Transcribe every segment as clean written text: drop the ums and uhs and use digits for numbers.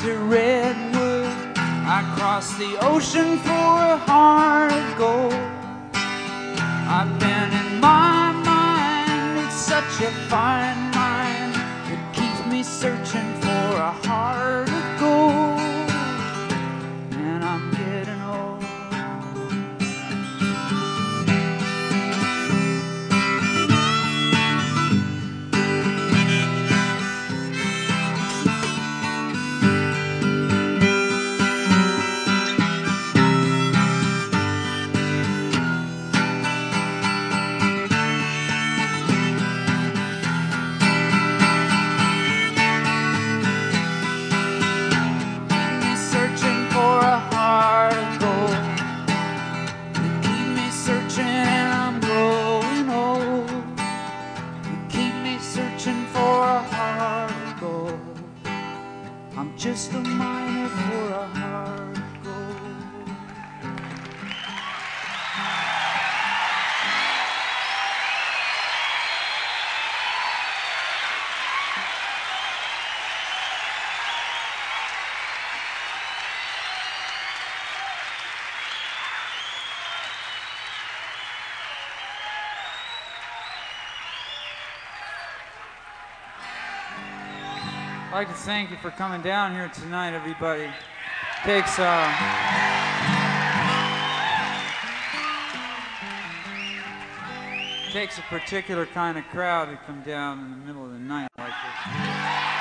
to redwood. I crossed the ocean for a heart of gold. I've been in my mind, it's such a fine mind. It keeps me searching for a heart of gold. And I'm getting old. Just a miner for a heart of gold. I'd like to thank you for coming down here tonight, everybody. Takes a particular kind of crowd to come down in the middle of the night like this.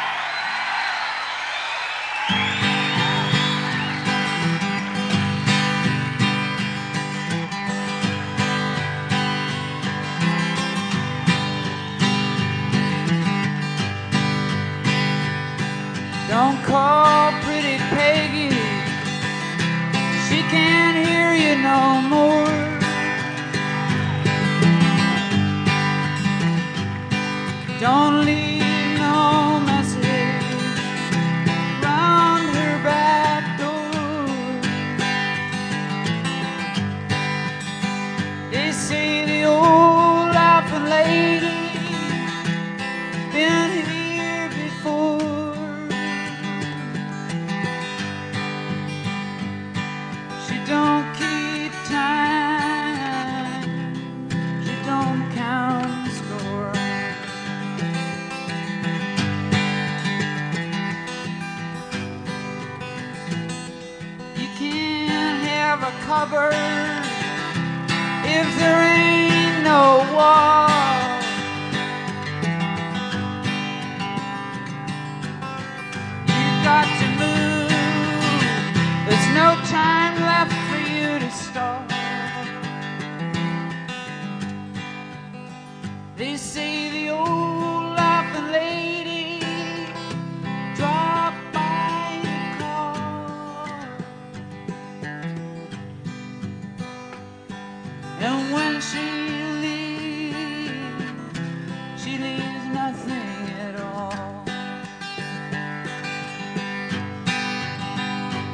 Don't call pretty Peggy, she can't hear you no more. Don't leave no message round her back door. They say the old laughing lady been here before. Don't keep time, she don't count the score. You can't have a cupboard if there ain't no wall. You got to move, there's no time left for you to stall. They say the old laughing lady dropped by the car, and when she